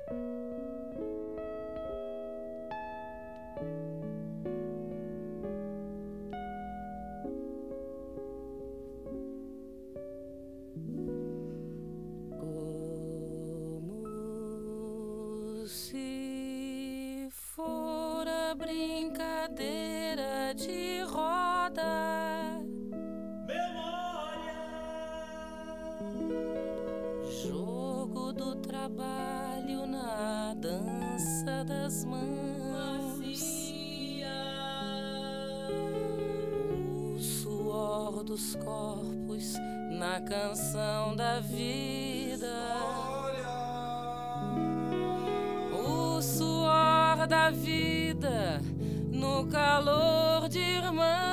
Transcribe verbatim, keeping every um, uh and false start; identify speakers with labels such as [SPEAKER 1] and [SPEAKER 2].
[SPEAKER 1] Se for a brincadeira de roda,
[SPEAKER 2] memória,
[SPEAKER 1] jogo do trabalho na dança das mãos,
[SPEAKER 2] macia,
[SPEAKER 1] o suor dos corpos na canção da vida. O suor da vida no calor de irmãos.